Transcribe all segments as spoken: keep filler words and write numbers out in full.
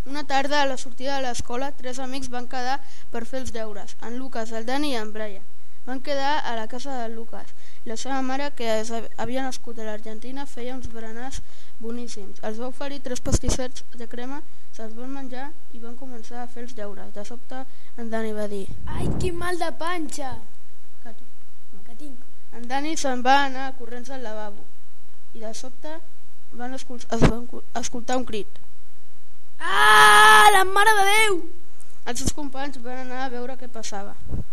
Una tarda, a la sortida de l'escola, tres amics van quedar per fer els deures, en Lucas, el Dani i en Brian. Van quedar a la casa de Lucas. La seva mare, que havia nascut a l'Argentina, feia uns berenars boníssims. Els va oferir tres pastissets de crema, se'ls van menjar i van començar a fer els deures. De sobte, en Dani va dir: Ai, quin mal de panxa que, que tinc. En Dani se'n va anar corrents al lavabo i de sobte van escol- es van escoltar un crit. Ah, la mare de Déu! Els seus companys van anar a veure què passava.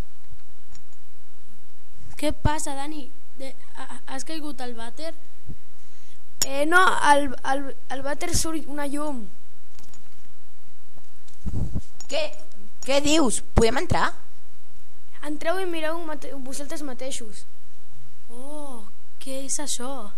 Què passa, Dani? De, has caigut al vàter? Eh, no, al, al, al vàter surt una llum. Què, què dius? Podem entrar? Entreu i mireu mate vosaltres mateixos. Oh, què és això?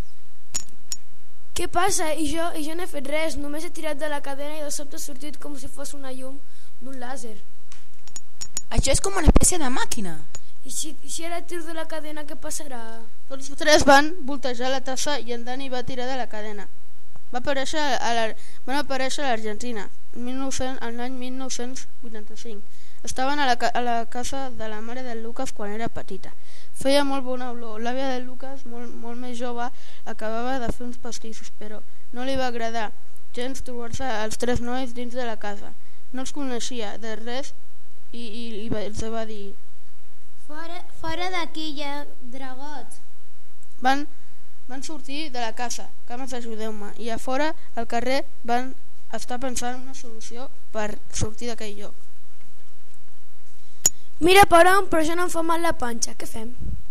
Què passa? I jo, i jo no he fet res, només he tirat de la cadena i de sobte ha sortit com si fos una llum d'un làser. Això és com una espècie de màquina. I si, i si ara tiro de la cadena, què passarà? Tots tres van voltejar la tassa i en Dani va tirar de la cadena. Va aparèixer a la, van aparèixer a l'Argentina, en l'any mil nou-cents vuitanta-cinc. Estaven a la, a la casa de la mare de Lucas quan era petita. Feia molt bona olor. L'àvia de Lucas, molt, molt més jove, acabava de fer uns pastissos, però no li va agradar gens trobar-se els tres nois dins de la casa. No els coneixia de res i, i, i els va dir: Fora, fora d'aquí hi ha dragots. Van, van sortir de la casa, cames, ajudeu-me, i a fora al carrer van estar pensant una solució per sortir d'aquell lloc. Mira, Param, però ja no em fa mal la panxa, què fem?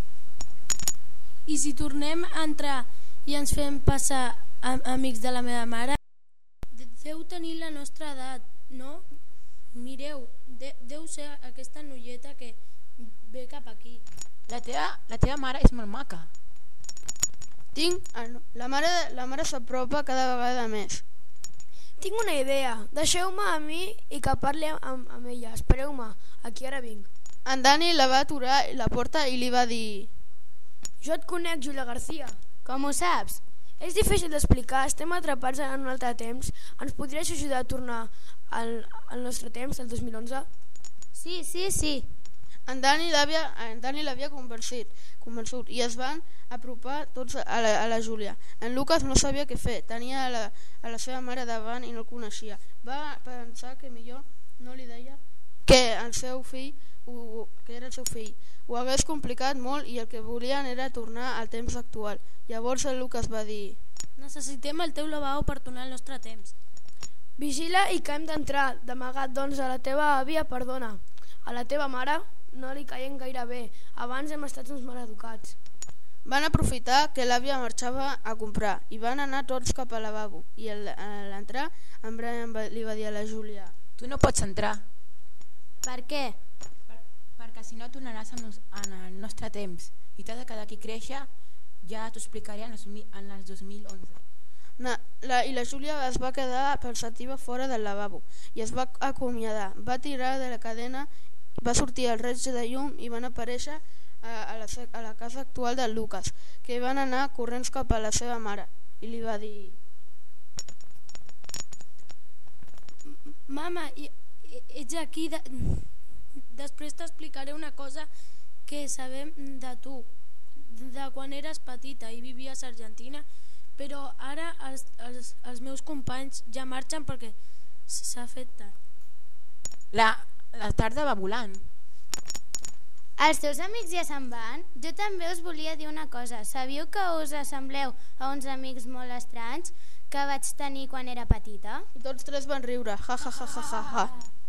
I si tornem a entrar i ens fem passar a, amics de la meva mare? Deu tenir la nostra edat, no? Mireu, de, deu ser aquesta noieta que ve cap aquí. La teva, la teva mare és molt maca. Tinc... Ah, no. La mare, la mare s'apropa cada vegada més. Tinc una idea, deixeu-me a mi i que parli amb, amb ella, espereu-me, aquí ara vinc. En Dani la va aturar a la porta i li va dir: Jo et conec, Julia García. Com ho saps? És difícil d'explicar, estem atrapats en un altre temps. Ens podries ajudar a tornar al, al nostre temps, el dos mil onze? Sí, sí, sí. En Dani l'havia convençut, convençut i es van apropar tots a la, a la Júlia. En Lucas no sabia què fer, tenia a la, a la seva mare davant i no el coneixia. Va pensar que millor no li deia que el seu fill ho, que era el seu fill. Ho hagués complicat molt i el que volien era tornar al temps actual. Llavors el Lucas va dir: necessitem el teu lavabo per tornar al nostre temps. Vigila i que hem d'entrar d'amagat, doncs a la teva àvia, perdona. A la teva mare no li caiem gaire bé. Abans hem estat uns maleducats. Van aprofitar que l'àvia marxava a comprar i van anar tots cap al lavabo. I a l'entrar en Brian li va dir a la Júlia: tu no pots entrar. Per què? Per, perquè si no tornaràs en, en el nostre temps i t'has de quedar aquí créixer. Ja t'ho explicaré en els, en els dos mil onze. Na, la, I la Júlia es va quedar pensativa fora del lavabo i es va acomiadar. Va tirar de la cadena, va sortir el raig de llum i van aparèixer a, a, la, a la casa actual del Lucas, que van anar corrents cap a la seva mare i li va dir: mama, ets aquí de... després t'explicaré una cosa que sabem de tu, de quan eres petita i vivies a Argentina, però ara els, els, els meus companys ja marxen perquè s'ha fet tard. La, la tarda va volant. Els teus amics ja se'n van? Jo també us volia dir una cosa. Sabíeu que us assembleu a uns amics molt estranys que vaig tenir quan era petita? I tots tres van riure, ja ja ja ja ja.